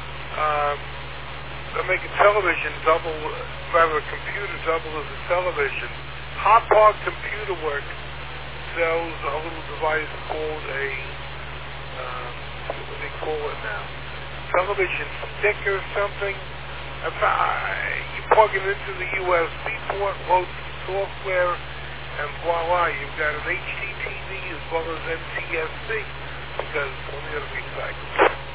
to make a television double, rather a computer double as a television. Hop-Hog Computer Works sells a little device called a, what do they call it now? Television stick or something. You plug it into the USB port, load some software, and voila, you've got an HDTV as well as NTSC, because let me get a recycle.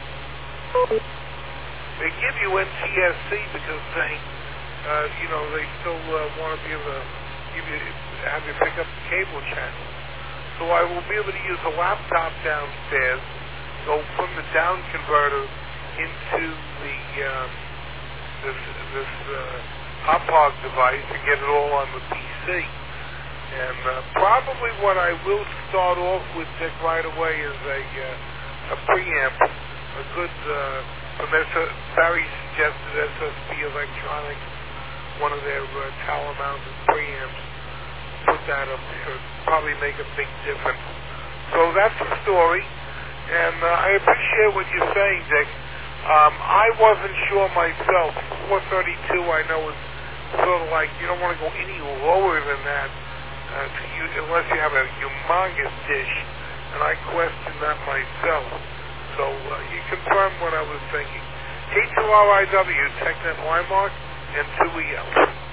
They give you NTSC because they still want to be able to have you pick up the cable channel. So I will be able to use a laptop downstairs, go from the down converter into the this Hop-Hog device and get it all on the PC. And probably what I will start off with, Dick, right away is a preamp, a good from Barry suggested SSB Electronics, one of their tower-mounted preamps. Put that up there, probably make a big difference. So that's the story, and I appreciate what you're saying, Dick. I wasn't sure myself. 432, I know, is sort of like you don't want to go any lower than that unless you have a humongous dish, and I question that myself. So you confirmed what I was thinking. K2RIW, TechNet Limemark, and 2EL.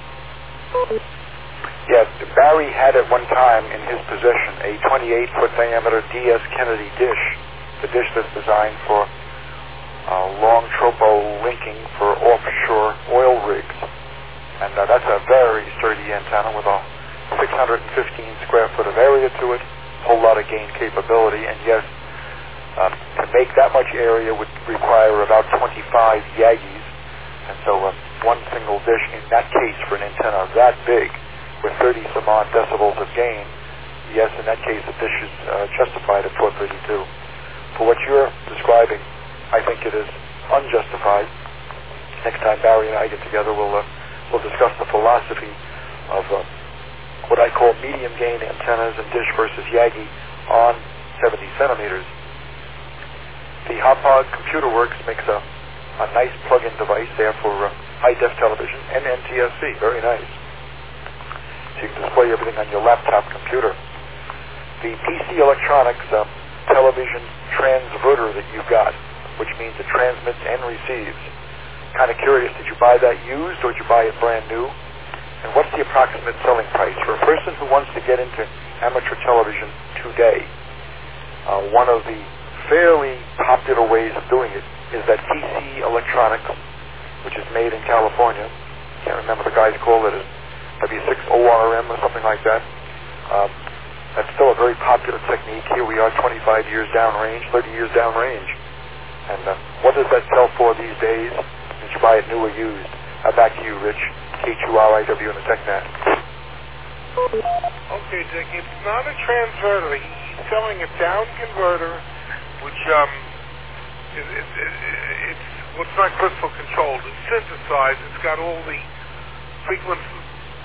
Yes, Barry had at one time in his possession a 28-foot diameter DS Kennedy dish, the dish that's designed for long tropo linking for offshore oil rigs. And that's a very sturdy antenna with a 615 square foot of area to it, a whole lot of gain capability, and yes, to make that much area would require about 25 Yagis, and so one single dish in that case for an antenna that big with 30 some odd decibels of gain, yes, in that case the dish is justified at 432. For what you're describing, I think it is unjustified. Next time Barry and I get together, we'll discuss the philosophy of what I call medium gain antennas and dish versus Yagi on 70 centimeters. The Hop-Hog Computer Works makes a a nice plug-in device there for high-def television, and NTSC, very nice. So you can display everything on your laptop computer. The PC Electronics television transverter that you've got, which means it transmits and receives. Kind of curious, did you buy that used or did you buy it brand new? And what's the approximate selling price? For a person who wants to get into amateur television today, one of the fairly popular ways of doing it is that PC Electronics, which is made in California. Can't remember the guy's call it, maybe 6ORM or something like that. That's still a very popular technique. Here we are 25 years downrange, 30 years downrange. And what does that sell for these days? Did you buy it new or used? Back to you, Rich. K2RIW in the TechNet. Okay, Dick, it's not a transverter. He's selling a down converter, which it's what's not crystal controlled. It's synthesized. It's got all the frequencies,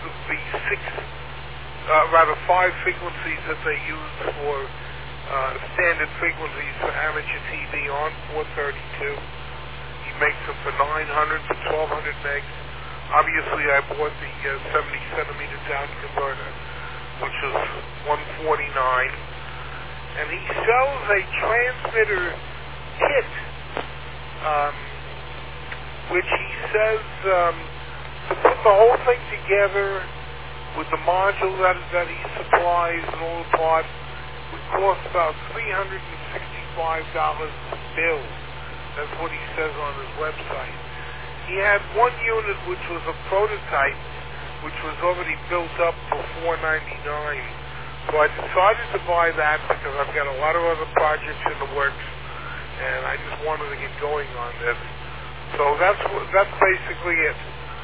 the 5 frequencies that they use for standard frequencies for amateur TV on 432. He makes them for 900 to 1200 megs. Obviously, I bought the 70-centimeter down converter, which is $149, and he sells a transmitter kit, which he says to put the whole thing together with the module that he supplies and all the parts would cost about $365 to build. That's what he says on his website. He had one unit which was a prototype, which was already built up for $499. So I decided to buy that because I've got a lot of other projects in the works, and I just wanted to get going on this. So that's basically it.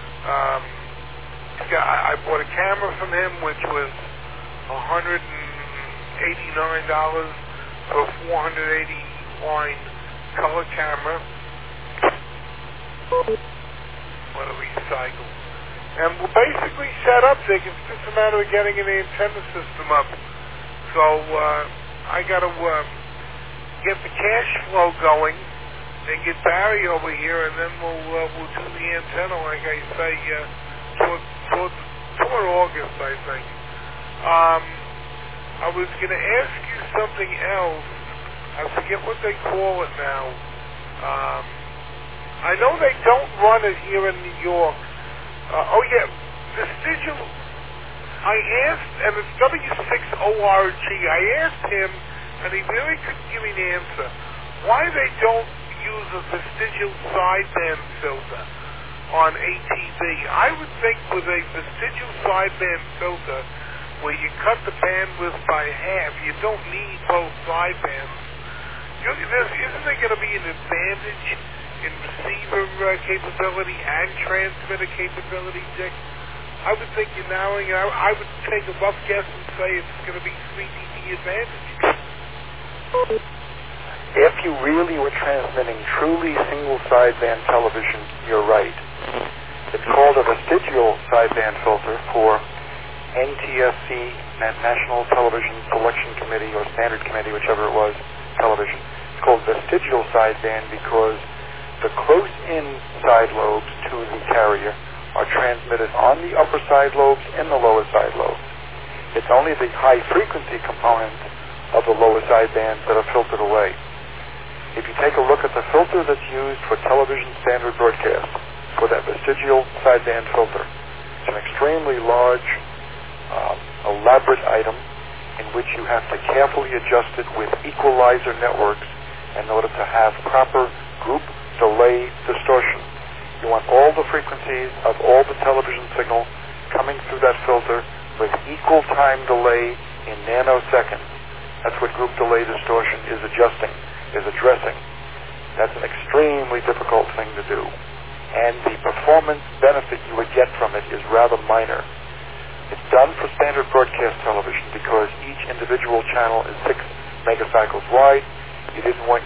I bought a camera from him, which was $189 for a 480 line color camera. What a recycle. And we're basically set up, Dick. It's just a matter of getting an antenna system up. So I got to get the cash flow going and get Barry over here, and then we'll do the antenna, like I say, toward August, I think. I was going to ask you something else. I forget what they call it now. I know they don't run it here in New York. Vestigial. I asked, and it's W6ORG. I asked him, and he really couldn't give me an answer, why they don't use a vestigial sideband filter on ATV. I would think with a vestigial sideband filter, where you cut the bandwidth by half, you don't need both sidebands. Isn't there going to be an advantage in receiver capability and transmitter capability, Dick? I would think you're narrowing it out. I would take a rough guess and say it's going to be 3 dB advantage. If you really were transmitting truly single sideband television, you're right. It's called a vestigial sideband filter for NTSC, National Television Selection Committee or Standard Committee, whichever it was, television. It's called vestigial sideband because the close-in side lobes to the carrier are transmitted on the upper side lobes and the lower side lobes. It's only the high-frequency component of the lower sidebands that are filtered away. If you take a look at the filter that's used for television standard broadcast, for that vestigial sideband filter, it's an extremely large, elaborate item in which you have to carefully adjust it with equalizer networks in order to have proper group delay distortion. You want all the frequencies of all the television signal coming through that filter with equal time delay in nanoseconds. That's what group delay distortion is addressing. That's an extremely difficult thing to do. And the performance benefit you would get from it is rather minor. It's done for standard broadcast television because each individual channel is 6 megacycles wide. You didn't want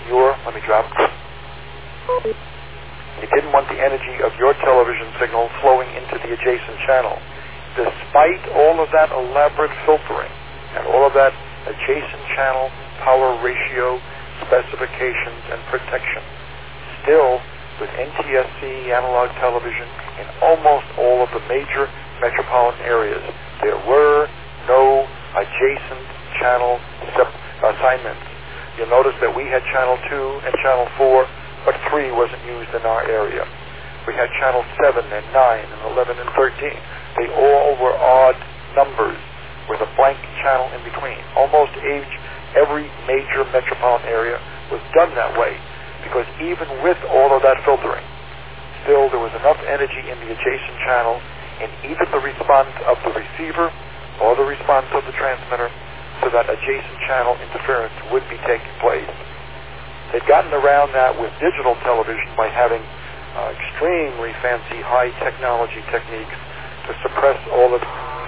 You didn't want the energy of your television signal flowing into the adjacent channel. Despite all of that elaborate filtering and all of that adjacent channel power ratio specifications and protection, still with NTSC analog television in almost all of the major metropolitan areas. There were no adjacent channel assignments. You'll notice that we had Channel 2 and Channel 4, but 3 wasn't used in our area. We had Channel 7 and 9 and 11 and 13. They all were odd numbers with a blank channel in between. Almost every major metropolitan area was done that way, because even with all of that filtering, still there was enough energy in the adjacent channel in either the response of the receiver or the response of the transmitter so that adjacent channel interference would be taking place. They've gotten around that with digital television by having extremely fancy high technology techniques to suppress all of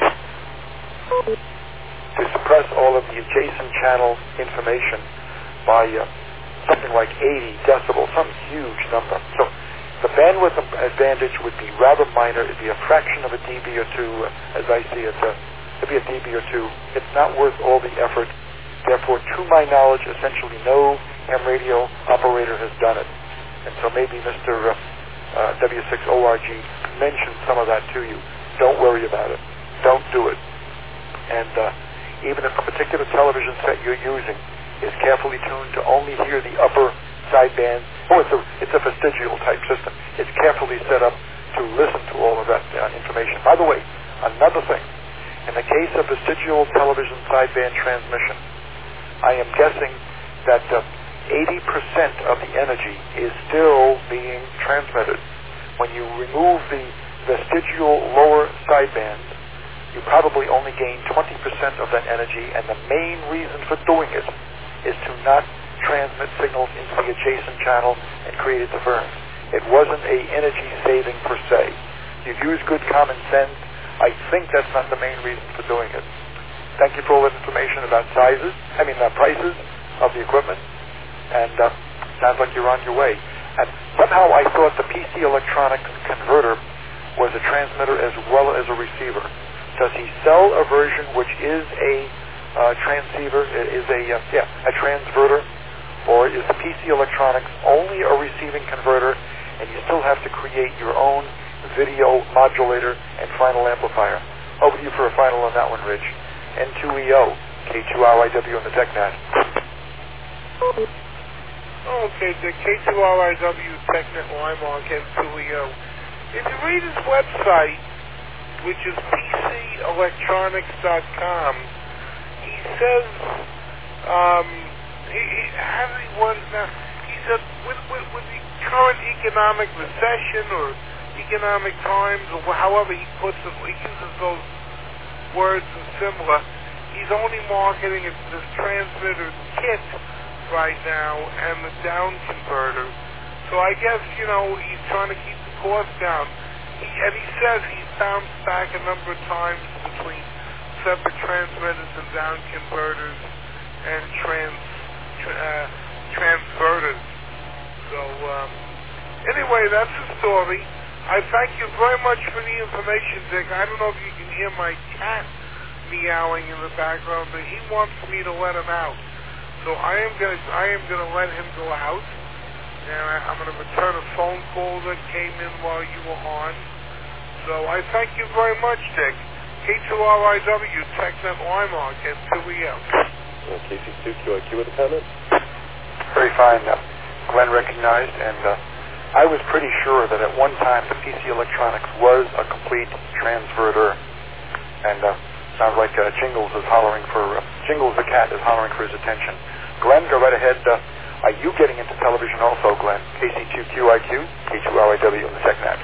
the adjacent channel information by something like 80 decibels, some huge number. So the bandwidth advantage would be rather minor. It'd be a fraction of a dB or two, as I see it. It'd be a dB or two. It's not worth all the effort. Therefore, to my knowledge, essentially no ham radio operator has done it. And so maybe Mr. W6ORG mentioned some of that to you. Don't worry about it. Don't do it. And even if a particular television set you're using is carefully tuned to only hear the upper sideband, it's a vestigial type system. It's carefully set up to listen to all of that information. By the way, another thing, in the case of vestigial television sideband transmission, I am guessing that 80% of the energy is still being transmitted. When you remove the vestigial lower sideband, you probably only gain 20% of that energy, and the main reason for doing it is to not transmit signals into the adjacent channel and create interference. It wasn't a energy saving per se. You use good common sense. I think that's not the main reason for doing it. Thank you for all that information about prices of the equipment, and sounds like you're on your way. And somehow I thought the PC Electronics converter was a transmitter as well as a receiver. Does he sell a version which is a transceiver, a transverter, or is the PC Electronics only a receiving converter, and you still have to create your own video modulator and final amplifier? Over to you for a final on that one, Rich. N2EO, K2RIW on the TechNet. Okay, the K2RIW TechNet Limemark N2EO. If you read his website, which is PCElectronics.com, he says, he said, with the current economic recession or economic times, or however he puts it, he uses those words and similar, he's only marketing this transmitter kit right now and the down converter. So I guess, he's trying to keep the cost down. And he says he's bounced back a number of times between separate transmitters and down converters and transverters. So anyway, that's the story. I thank you very much for the information, Dick. I don't know if you can hear my cat meowing in the background, but he wants me to let him out. So I am gonna let him go out. And I'm going to return a phone call that came in while you were on. So I thank you very much, Dick. K2RIW, TechNet Limemark, N2EO. KC2QIQ with a comment? Very fine. Glenn recognized, and I was pretty sure that at one time the PC Electronics was a complete transverter. And sounds like Jingles the cat is hollering for his attention. Glenn, go right ahead. Are you getting into television also, Glenn? KC2QIQ, K2RIW on the TechNet.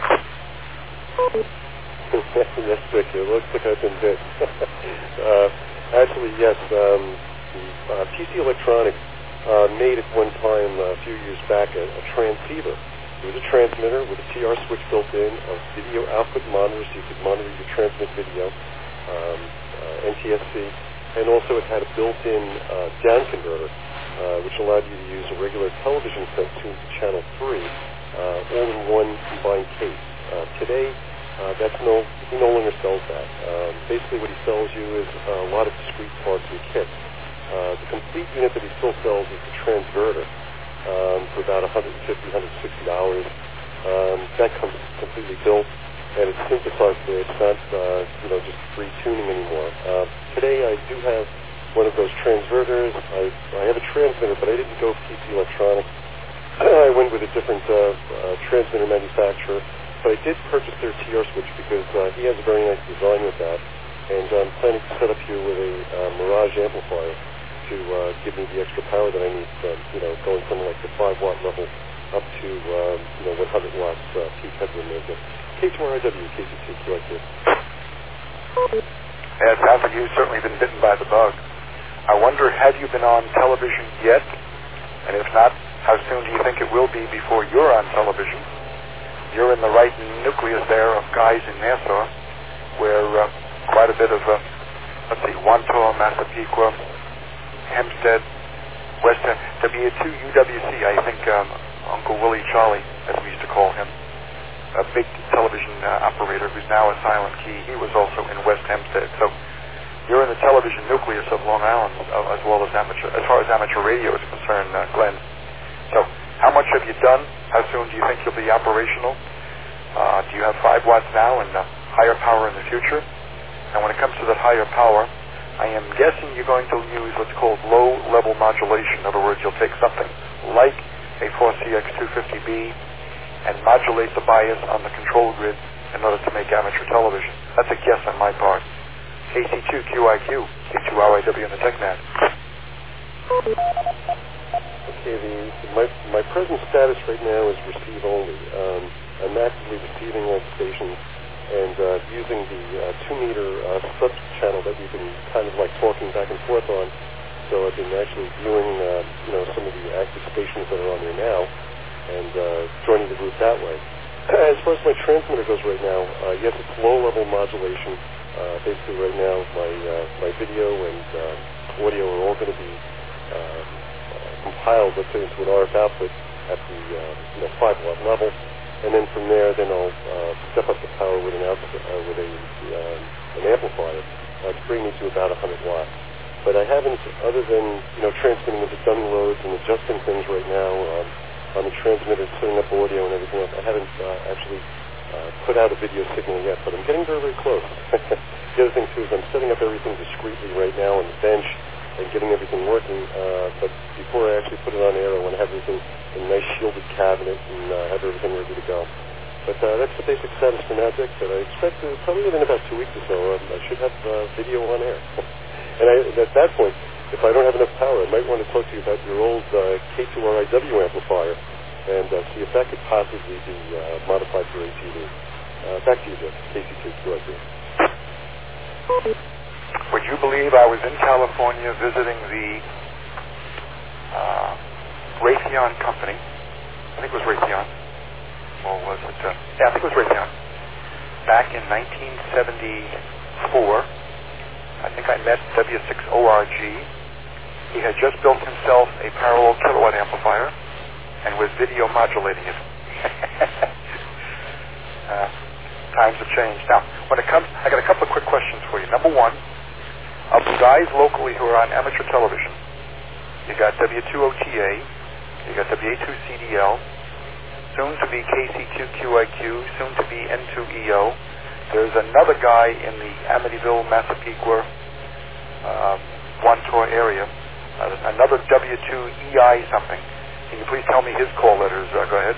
Yes, Dick. It looks like I've been bit. Actually, yes. The PC Electronics made at one time, a few years back, a transceiver. It was a transmitter with a TR switch built in, a video output monitor so you could monitor your transmit video, NTSC, and also it had a built-in down converter, which allowed you to use a regular television set tuned to channel 3, all in one combined case. Today, he no longer sells that. Basically what he sells you is a lot of discrete parts and kits. The complete unit that he still sells is the transverter, for about $150, $160. That comes completely built, and it's synthesized today. It's not, just free tuning anymore. Today I do have one of those transverters. I have a transmitter, but I didn't go PC Electronics. I went with a different transmitter manufacturer, but I did purchase their TR switch because he has a very nice design with that, and I'm planning to set up here with a Mirage amplifier to give me the extra power that I need, going from like the 5-watt level up to 100 watts peak headroom. K2RIW, KC2QIQ. Yeah, it sounds like you've certainly been bitten by the bug. I wonder, have you been on television yet? And if not, how soon do you think it will be before you're on television? You're in the right nucleus there of guys in Nassau, where quite a bit of, Wantor, Massapequa, Hempstead, West W2UWC, I think Uncle Willie Charlie, as we used to call him, a big television operator who's now a Silent Key. He was also in West Hempstead. So you're in the television nucleus of Long Island, as well as far as amateur radio is concerned, Glenn. So how much have you done? How soon do you think you'll be operational? Do you have 5 watts now and higher power in the future? And when it comes to that higher power, I am guessing you're going to use what's called low-level modulation. In other words, you'll take something like a 4CX250B and modulate the bias on the control grid in order to make amateur television. That's a guess on my part. KC2QIQ, K2RIW in the TechNet. Okay, my present status right now is receive only. I'm actively receiving all the stations and using the 2-meter sub-channel that we've been kind of like talking back and forth on. So I've been actually viewing, some of the active stations that are on there now and joining the group that way. As far as my transmitter goes right now, yes, it's low-level modulation. Basically right now my video and audio are all going to be compiled, let's say, into an RF output at the 5-watt level. And then from there, I'll step up the power with an amplifier to bring me to about 100 watts. But I haven't, other than transmitting into dummy loads and adjusting things right now on the transmitter, setting up audio and everything else, I haven't actually put out a video signal yet. But I'm getting very, very close. The other thing too is I'm setting up everything discreetly right now on the bench and getting everything working. But before I actually put it on air, I want to have everything in a nice shielded cabinet and have everything ready to go. But that's the basic status for now, Dick. That I expect probably within about 2 weeks or so, I should have video on air. And at that point, if I don't have enough power, I might want to talk to you about your old K2RIW amplifier and see if that could possibly be modified for ATV. Back to you, Dick. KC2QIQ. Would you believe I was in California visiting the Raytheon company? I think it was Raytheon. Or was it? I think it was Raytheon. Back in 1974, I think I met W6ORG. He had just built himself a parallel kilowatt amplifier and was video modulating it. Times have changed. Now, when it comes, I got a couple of quick questions for you. Number one, of the guys locally who are on amateur television, you got W2OTA, you got WA2CDL, soon to be KC2QIQ, soon to be N2EO. There's another guy in the Amityville, Massapequa, Wantor area, another W2EI something. Can you please tell me his call letters? Go ahead.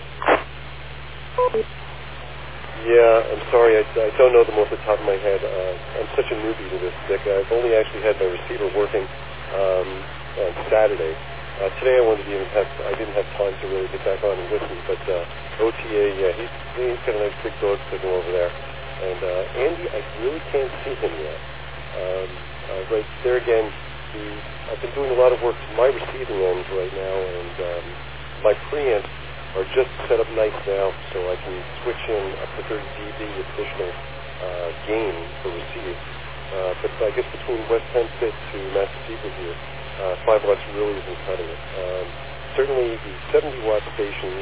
Yeah, I'm sorry, I don't know them off the top of my head. I'm such a newbie to this, Dick. I've only actually had my receiver working on Saturday. Today I didn't have time to really get back on and listen, but OTA, yeah, he's got a nice big dog signal over there. And Andy, I really can't see him yet. Right there again, I've been doing a lot of work to my receiving end right now, and my preamps are just set up nice now, so I can switch in up to 30 dB additional gain for receive. But I guess between West Hempstead to Massapequa here, 5 watts really isn't cutting it. Certainly the 70-watt stations,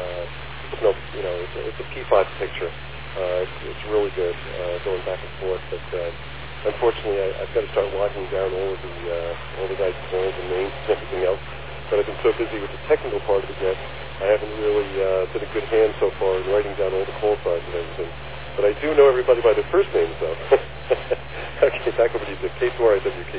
it's a P5 picture. It's really good going back and forth, but unfortunately I've got to start locking down all the guys' calls and names and everything else. but I've been so busy with the technical part of the net, I haven't really been a good hand so far in writing down all the call signs and everything. But I do know everybody by their first names, though. Okay, back over to you, Dick. K2RIWK.